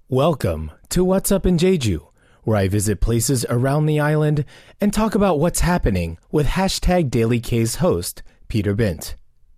Welcome to What's Up in Jeju, where I visit places around the island and talk about what's happening with hashtag Daily K's host, Peter Bint.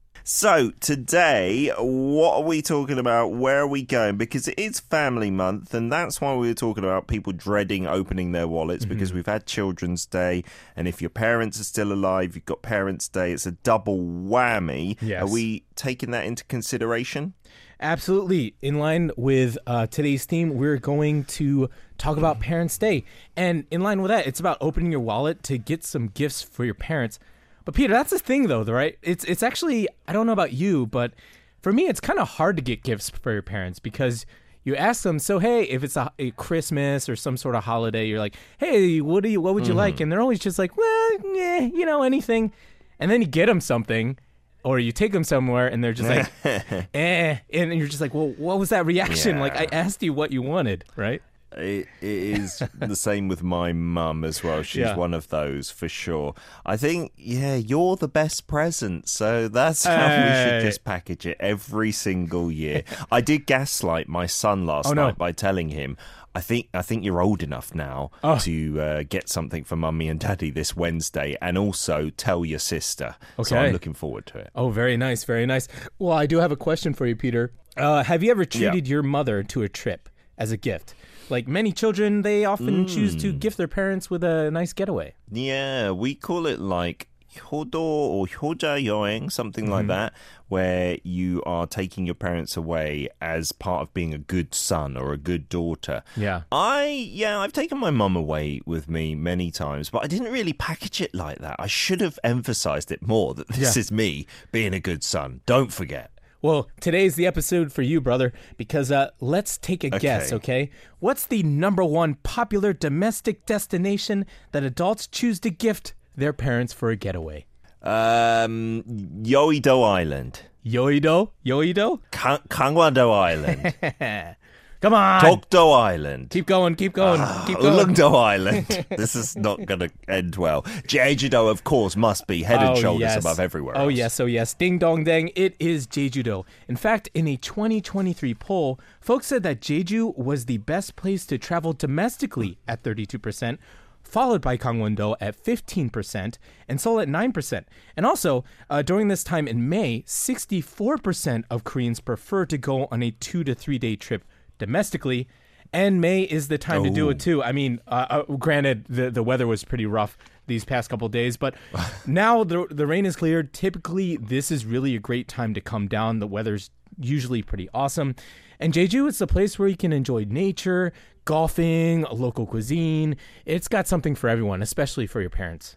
So today, what are we talking about? Where are we going? Because it is Family Month, and that's why we were talking about people dreading opening their wallets, because we've had Children's Day, and if your parents are still alive, you've got Parents' Day. It's a double whammy. Yes. Are we taking that into consideration? Absolutely. In line with today's theme, we're going to talk about Parents' Day. And in line with that, it's about opening your wallet to get some gifts for your parents. But Peter, that's the thing though, right? It's actually, I don't know about you, but for me, it's kind of hard to get gifts for your parents because you ask them, so hey, if it's a Christmas or some sort of holiday, you're like, hey, what would you like? And they're always just like, well, anything. And then you get them something. Or you take them somewhere and they're just like, and you're just like, well, what was that reaction? Yeah. Like, I asked you what you wanted, right? It is the same with my mum as well. She's one of those for sure. I think, you're the best present. So that's how we should just package it every single year. I did gaslight my son last night by telling him, I think you're old enough now to get something for Mummy and Daddy this Wednesday, and also tell your sister. Okay. So I'm looking forward to it. Oh, very nice, very nice. Well, I do have a question for you, Peter. Have you ever treated your mother to a trip as a gift? Like many children, they often choose to gift their parents with a nice getaway. Yeah, we call it like 효도 or 효자 여행, something like that, where you are taking your parents away as part of being a good son or a good daughter. Yeah. I've taken my mum away with me many times, but I didn't really package it like that. I should have emphasized it more, that this is me being a good son. Don't forget. Well, today's the episode for you, brother, because let's take a guess, okay? What's the number one popular domestic destination that adults choose to gift their parents for a getaway? Yeouido Island. Yeouido? Gangwon-do Island. Come on. Dokdo Island. Keep going. Ulleung-do Island. This is not going to end well. Jeju-do, of course, must be head and shoulders above everywhere else. Oh, yes. Ding dong dang. It is Jeju-do. In fact, in a 2023 poll, folks said that Jeju was the best place to travel domestically at 32%, followed by Gangwon-do at 15% and Seoul at 9%. And also, during this time in May, 64% of Koreans prefer to go on a 2 to 3 day trip domestically, and May is the time to do it too. I mean, granted, the weather was pretty rough these past couple of days, but now the rain is cleared. Typically, this is really a great time to come down. The weather's usually pretty awesome. And Jeju, it's a place where you can enjoy nature, golfing, local cuisine. It's got something for everyone, especially for your parents.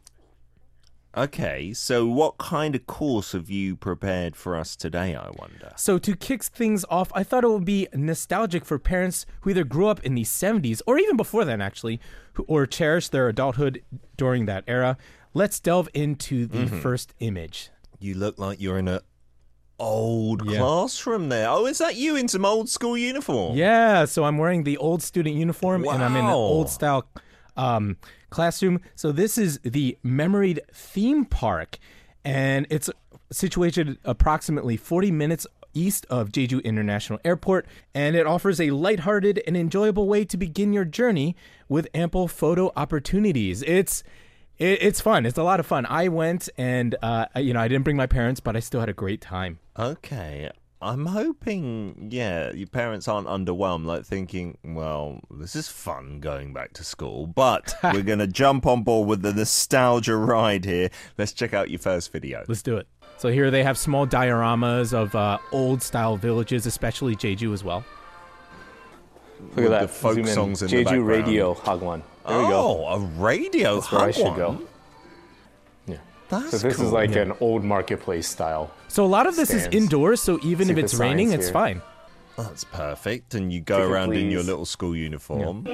Okay, so what kind of course have you prepared for us today, I wonder? So to kick things off, I thought it would be nostalgic for parents who either grew up in the 70s, or even before then actually, or cherished their adulthood during that era. Let's delve into the first image. You look like you're in a old classroom there. Oh, is that you in some old school uniform? Yeah, so I'm wearing the old student uniform, and I'm in an old style classroom. So this is the Memoried Theme Park, and it's situated approximately 40 minutes east of Jeju International Airport, and it offers a lighthearted and enjoyable way to begin your journey with ample photo opportunities. It's fun. It's a lot of fun. I went, and I didn't bring my parents, but I still had a great time. Okay. I'm hoping, your parents aren't underwhelmed, like thinking, well, this is fun going back to school, but we're going to jump on board with the nostalgia ride here. Let's check out your first video. Let's do it. So here they have small dioramas of old-style villages, especially Jeju as well. Look at that. The folk Zoom songs in the Jeju background. Radio Hagwon. There we go. Oh, a radio That's where I should go. Yeah. That's so this cool. is like an old marketplace style. So a lot of this is indoors, so even See if the it's raining, signs it's here. fine. That's perfect. And you go Ticket, around in please. your little school uniform.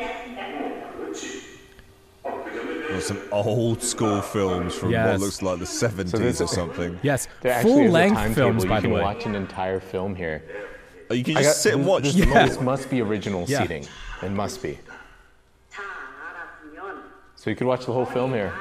There's some old school films from what looks like the 70s or something. Yes, There actually is a full-length timetable. films, by the You way. can watch an entire film here. Oh, you can just sit and watch them all. This must be original seating. It must be. So you could watch the whole film here.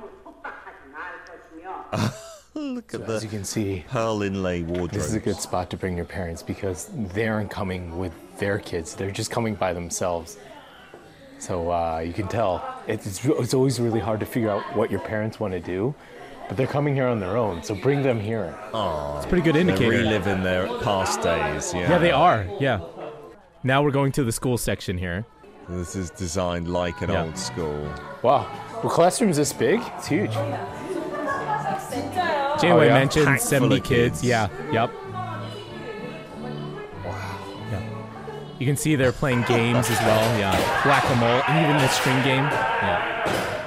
Look at As you the can see, pearl inlay wardrobe. this is a good spot to bring your parents because they're coming with their kids. They're just coming by themselves. So you can tell it's always really hard to figure out what your parents want to do, but they're coming here on their own. So bring them here. Oh, it's a pretty good indicator. They're reliving their past days. Yeah, they are. Yeah. Now we're going to the school section here. This is designed like an old school. Wow. Well, classroom's this big? It's huge. Jay-Wei mentioned Packed 70 full of kids. kids. Yeah. Yep. Wow. Yeah. You can see they're playing games as well. Yeah. Whack-a-mole and even the string game. Yeah.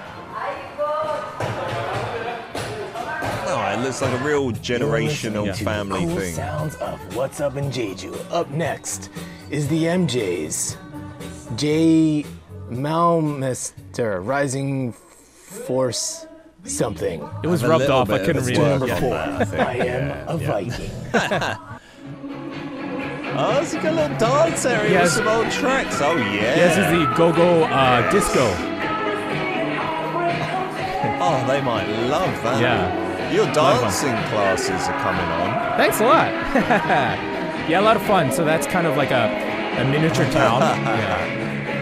Oh, it looks like a real generational family cool thing. Sounds of What's Up in Jeju. Up next is the MJs. J. Malmester, Rising Force something. It was rubbed off. I couldn't read it. Number Yeah. 4. I am a Viking. Oh, it's like a little dance area Yes. with some old tracks. Oh, yeah. This is the Go-Go Disco. Oh, they might love that. Yeah. Your dancing classes are coming on. Thanks a lot. Yeah, a lot of fun. So that's kind of like a miniature town. Yeah.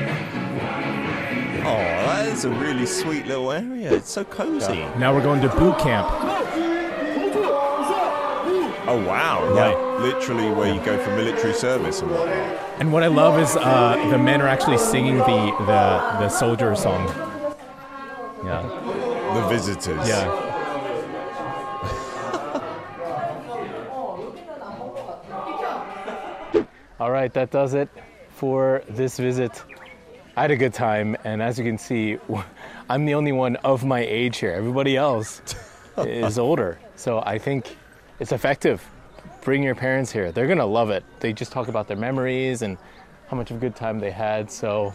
Oh, that is a really sweet little area. It's so cozy. Now we're going to boot camp. Oh, wow. Yeah. Like, literally where you go for military service and whatnot. And what I love is the men are actually singing the soldier song. Yeah. The visitors. Yeah. All right, that does it for this visit. I had a good time, and as you can see, I'm the only one of my age here. Everybody else is older, so I think it's effective. Bring your parents here. They're gonna love it. They just talk about their memories and how much of a good time they had. So,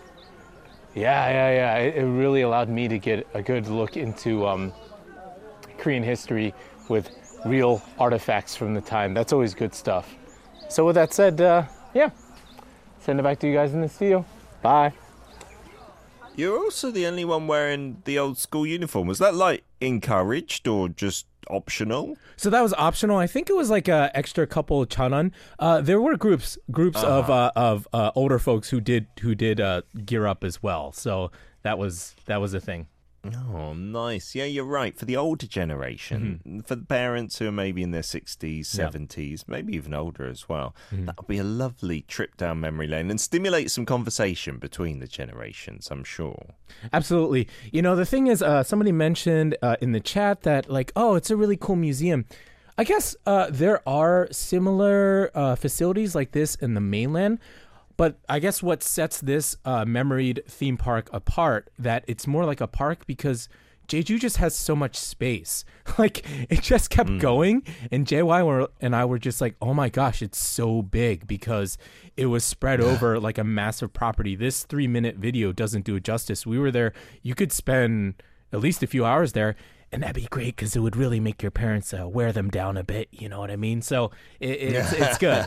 yeah. It really allowed me to get a good look into Korean history with real artifacts from the time. That's always good stuff. So with that said, send it back to you guys in the studio. Bye. You're also the only one wearing the old school uniform. Was that like encouraged or just optional? So that was optional. I think it was like a extra couple chanan. There were groups of older folks who did gear up as well. So that was a thing. Oh, nice. Yeah, you're right. For the older generation, for the parents who are maybe in their 60s, 70s, maybe even older as well, that would be a lovely trip down memory lane and stimulate some conversation between the generations, I'm sure. Absolutely. You know, the thing is, somebody mentioned in the chat that, like, oh, it's a really cool museum. I guess there are similar facilities like this in the mainland. But I guess what sets this memoried theme park apart, that it's more like a park because Jeju just has so much space. Like, it just kept going, and JY and I were just like, oh my gosh, it's so big because it was spread over like a massive property. This 3-minute video doesn't do it justice. We were there. You could spend at least a few hours there, and that'd be great because it would really make your parents wear them down a bit. You know what I mean? So it's good.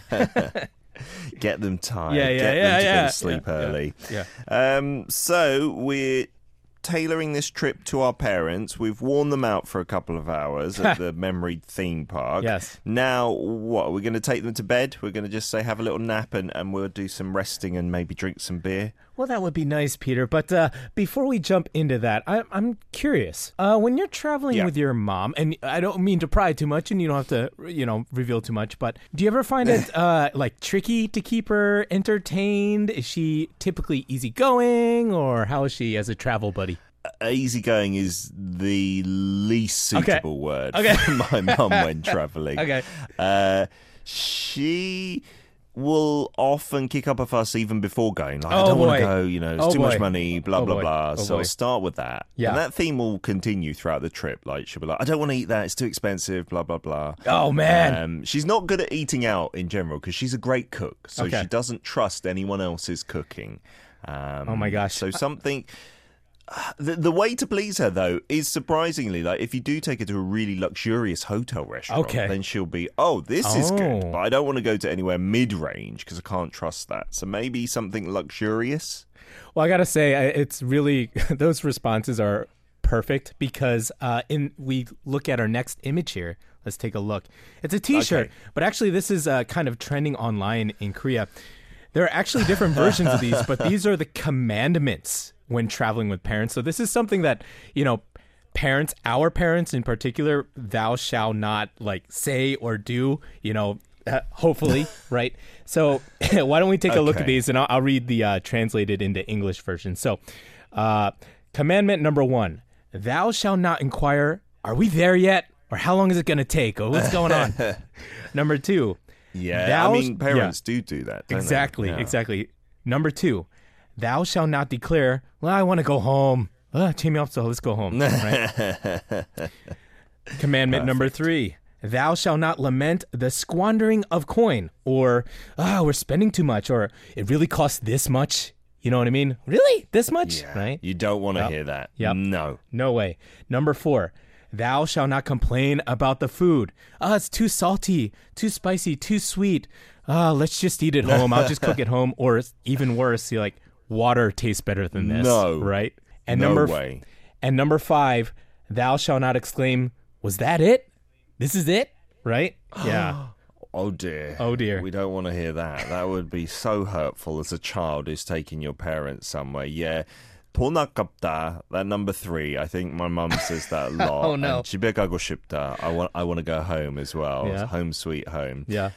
Get them tired. Yeah, Get them to go to sleep yeah, early. Yeah. So we're tailoring this trip to our parents. We've worn them out for a couple of hours at the memory theme park. Yes. Now, what? We're going to take them to bed? We're going to just say have a little nap and we'll do some resting and maybe drink some beer? Well, that would be nice, Peter. But before we jump into that, I'm curious. When you're traveling with your mom, and I don't mean to pry too much, and you don't have to, reveal too much, but do you ever find it like tricky to keep her entertained? Is she typically easygoing, or how is she as a travel buddy? Easygoing is the least suitable word for my mum when traveling. Okay. She will often kick up a fuss even before going. Like, I don't want to go, it's too much money, blah, blah, blah. So I'll start with that. Yeah. And that theme will continue throughout the trip. Like, she'll be like, I don't want to eat that. It's too expensive, blah, blah, blah. Oh, man. She's not good at eating out in general because she's a great cook. So she doesn't trust anyone else's cooking. Oh, my gosh. So something... The way to please her, though, is surprisingly, like, if you do take her to a really luxurious hotel restaurant, then she'll be, this is good, but I don't want to go to anywhere mid-range because I can't trust that. So maybe something luxurious? Well, I got to say, it's really, those responses are perfect because we look at our next image here. Let's take a look. It's a T-shirt, but actually this is kind of trending online in Korea. there are actually different versions of these, but these are the commandments when traveling with parents. So this is something that, parents, our parents in particular, thou shall not say or do, hopefully, right? So why don't we take a look at these, and I'll read the translated into English version. So commandment number 1, thou shalt not inquire, are we there yet? Or how long is it going to take? Or what's going on? Number 2. Yeah, parents do that. Don't exactly, they? Yeah. exactly. Number 2, thou shalt not declare, well, I want to go home. 재미없어, let's go home. Right? Commandment number 3, thou shalt not lament the squandering of coin, or, we're spending too much, or it really costs this much. You know what I mean? Really? This much? Yeah, right? You don't want to hear that. Yep. No way. Number 4, thou shalt not complain about the food. It's too salty, too spicy, too sweet. Let's just eat it home. I'll just cook it home. Or even worse, you're like, water tastes better than this. No. Right? And no way. And number 5, thou shalt not exclaim, was that it? This is it? Right? Yeah. Oh dear. Oh dear. We don't want to hear that. That would be so hurtful as a child who's taking your parents somewhere. Yeah. 돈 아깝다. That number 3. I think my mum says that a lot. Oh no. And 집에 가고 싶다. I want to go home as well. Yeah. Home sweet home. Yeah.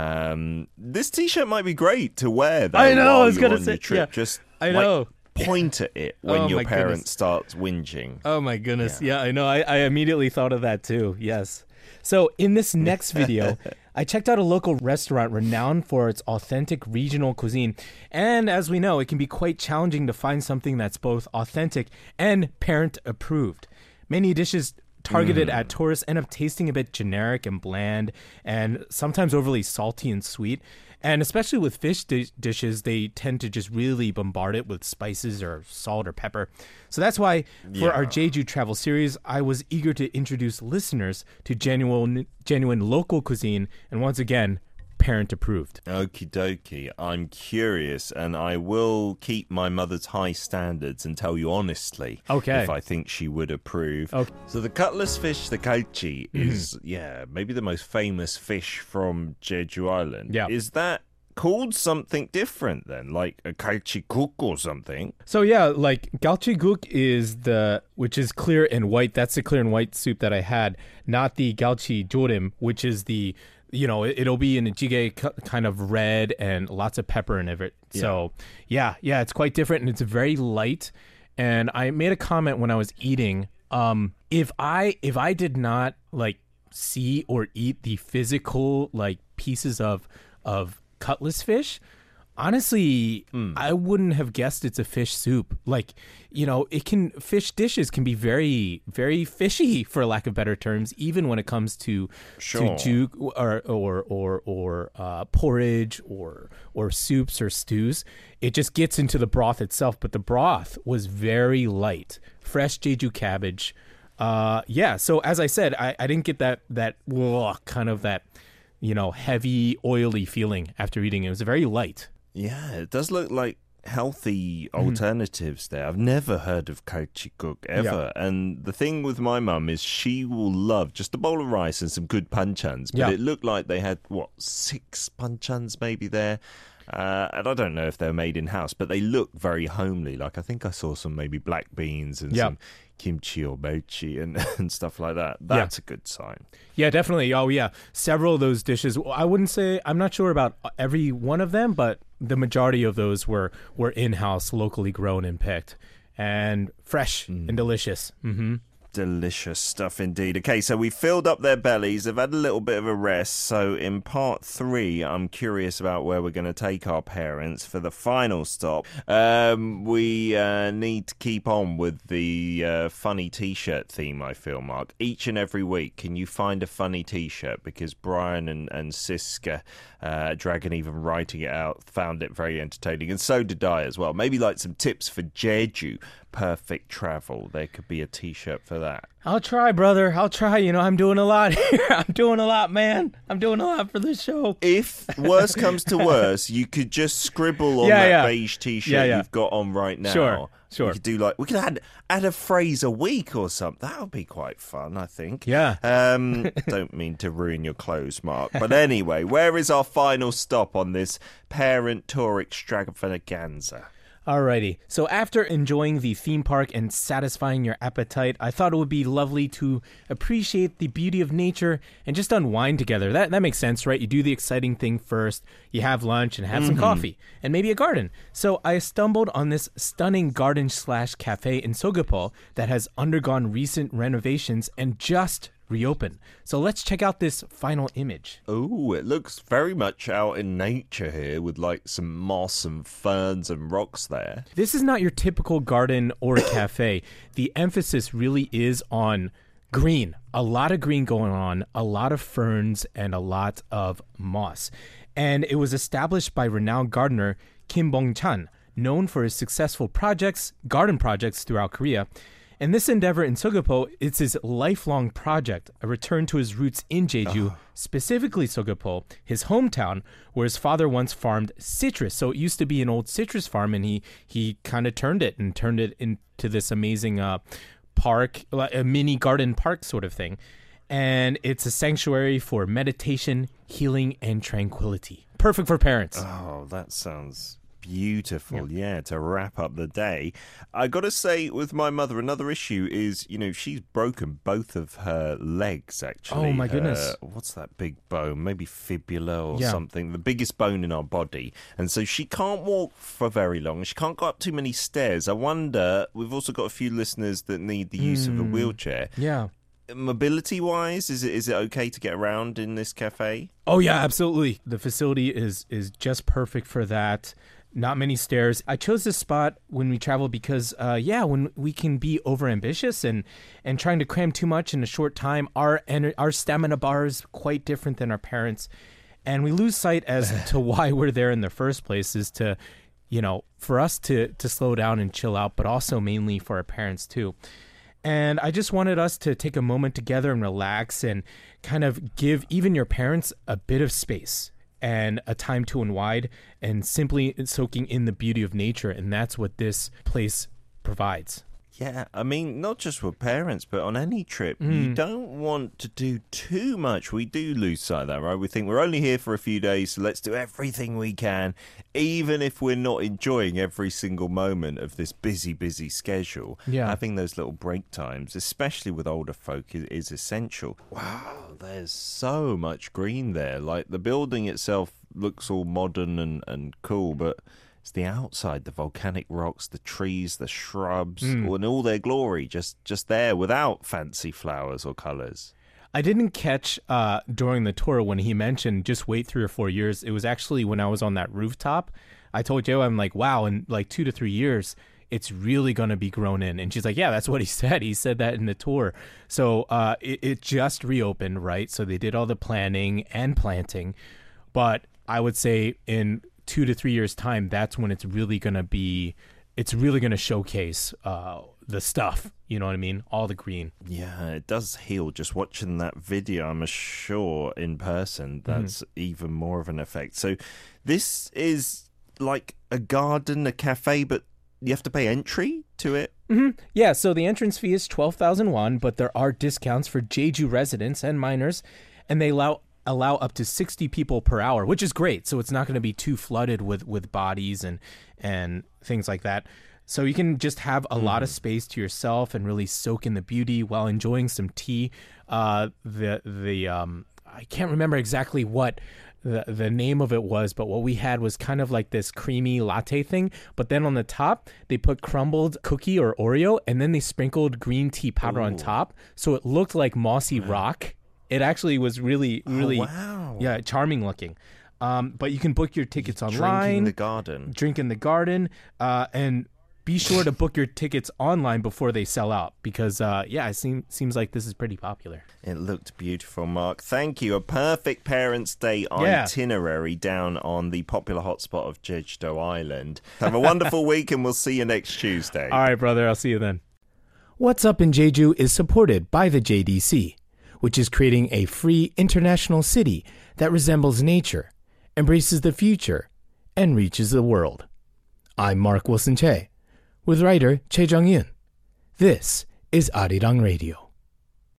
This t-shirt might be great to wear though. I know. While I was you're gonna on say. your trip. Yeah. Just I know. Point at it when Oh, your my parent goodness. starts whinging. Oh my goodness. Yeah, I know. I immediately thought of that too. Yes. So in this next video, I checked out a local restaurant renowned for its authentic regional cuisine. And as we know, it can be quite challenging to find something that's both authentic and parent approved. Many dishes targeted at tourists end up tasting a bit generic and bland, and sometimes overly salty and sweet. And especially with fish dishes, they tend to just really bombard it with spices or salt or pepper. So that's why for our Jeju travel series, I was eager to introduce listeners to genuine local cuisine, and once again, parent approved. Okie dokie. I'm curious, and I will keep my mother's high standards and tell you honestly if I think she would approve. Okay. So the cutlass fish, the galchi, is maybe the most famous fish from Jeju Island. Yeah. Is that called something different then, like a galchi-guk or something? So yeah, like galchi-guk is which is clear and white. That's the clear and white soup that I had, not the galchi-jorim, which is the it'll be in a jjigae kind of red and lots of pepper in it. So yeah, it's quite different, and it's very light. And I made a comment when I was eating, if I did not see or eat the physical pieces of cutlass fish, honestly, I wouldn't have guessed it's a fish soup. Fish dishes can be very, very fishy, for lack of better terms, even when it comes to juk or porridge or soups or stews. It just gets into the broth itself, but the broth was very light, fresh Jeju cabbage. So as I said, I didn't get that kind of that heavy, oily feeling after eating it. It was very light. Yeah, it does look like healthy alternatives there. I've never heard of galchi-guk ever. Yeah. And the thing with my mum is she will love just a bowl of rice and some good panchans. But it looked like they had, 6 panchans maybe there. And I don't know if they're made in-house, but they look very homely. I think I saw some maybe black beans and some kimchi or mochi and stuff like that. That's a good sign. Yeah, definitely. Oh, yeah. Several of those dishes. I wouldn't say, I'm not sure about every one of them, but the majority of those were in-house, locally grown and picked, and fresh and delicious. Mm-hmm. Delicious stuff indeed. Okay, so we filled up their bellies. They've had a little bit of a rest. So in part 3, I'm curious about where we're going to take our parents for the final stop. We need to keep on with the funny T-shirt theme, I feel, Mark. Each and every week, can you find a funny T-shirt? Because Brian and Siska, Dragon even writing it out, found it very entertaining. And so did I as well. Maybe some tips for Jeju. perfect travel. There could be a T-shirt for that. I'll try, brother. I'll try. I'm doing a lot here. I'm doing a lot, man. I'm doing a lot for this show. If worse comes to worse, you could just scribble on that beige T-shirt you've got on right now. Sure. We could do we could add a phrase a week or something. That would be quite fun, I think. Yeah. Don't mean to ruin your clothes, Mark. But anyway, where is our final stop on this parent tour extravaganza? Alrighty. So after enjoying the theme park and satisfying your appetite, I thought it would be lovely to appreciate the beauty of nature and just unwind together. That makes sense, right? You do the exciting thing first. You have lunch and have some coffee and maybe a garden. So I stumbled on this stunning garden/cafe in Sogapo that has undergone recent renovations and just reopened. So let's check out this final image. Oh, it looks very much out in nature here with some moss and ferns and rocks there. This is not your typical garden or cafe. The emphasis really is on green. A lot of green going on, a lot of ferns, and a lot of moss. And it was established by renowned gardener Kim Bong-chan, known for his successful garden projects throughout Korea. And this endeavor in Sogapo, it's his lifelong project, a return to his roots in Jeju, specifically Sogapo, his hometown, where his father once farmed citrus. So it used to be an old citrus farm, and he kind of turned it into this amazing park, a mini garden park sort of thing. And it's a sanctuary for meditation, healing, and tranquility. Perfect for parents. Oh, that sounds beautiful. Yeah, to wrap up the day. I gotta say, with my mother, another issue is, she's broken both of her legs, actually. Oh, my goodness. What's that big bone? Maybe fibula or something. The biggest bone in our body. And so she can't walk for very long. She can't go up too many stairs. I wonder, we've also got a few listeners that need the use of a wheelchair. Yeah. Mobility-wise, is it okay to get around in this cafe? Oh, yeah, absolutely. The facility is just perfect for that. Not many stairs. I chose this spot when we travel because, when we can be overambitious and trying to cram too much in a short time, our stamina bar is quite different than our parents. And we lose sight as to why we're there in the first place is to, for us to slow down and chill out, but also mainly for our parents too. And I just wanted us to take a moment together and relax and kind of give even your parents a bit of space and a time to unwind and simply soaking in the beauty of nature. And that's what this place provides. Yeah, I mean, not just with parents, but on any trip, you don't want to do too much. We do lose sight of that, right? We think we're only here for a few days, so let's do everything we can, even if we're not enjoying every single moment of this busy schedule. Yeah. Having those little break times, especially with older folk, is essential. Wow, there's so much green there. The building itself looks all modern and cool, but it's the outside, the volcanic rocks, the trees, the shrubs, in all their glory, just there without fancy flowers or colours. I didn't catch during the tour when he mentioned just wait 3 or 4 years. It was actually when I was on that rooftop. I told Joe, I'm like, wow, in 2 to 3 years, it's really going to be grown in. And she's like, yeah, that's what he said. He said that in the tour. So it just reopened, right? So they did all the planning and planting. But I would say in 2 to 3 years' time, that's when it's really going to showcase the stuff. You know what I mean? All the green. Yeah, it does heal. Just watching that video, I'm sure in person, that's even more of an effect. So this is like a garden, a cafe, but you have to pay entry to it? Mm-hmm. Yeah, so the entrance fee is 12,000 won, but there are discounts for Jeju residents and minors, and they allow up to 60 people per hour, which is great. So it's not going to be too flooded with bodies and things like that. So you can just have a lot of space to yourself and really soak in the beauty while enjoying some tea. I can't remember exactly what the name of it was, but what we had was kind of like this creamy latte thing. But then on the top, they put crumbled cookie or Oreo, and then they sprinkled green tea powder on top. So it looked like mossy rock. It actually was really, charming looking. But you can book your tickets online. Drink in the garden. And be sure to book your tickets online before they sell out because, it seems like this is pretty popular. It looked beautiful, Mark. Thank you. A perfect Parents' Day itinerary down on the popular hotspot of Jeju-do Island. Have a wonderful week, and we'll see you next Tuesday. All right, brother. I'll see you then. What's Up in Jeju is supported by the JDC, which is creating a free international city that resembles nature, embraces the future, and reaches the world. I'm Mark Wilson Che, with writer Choi Jung-yun. This is Arirang Radio.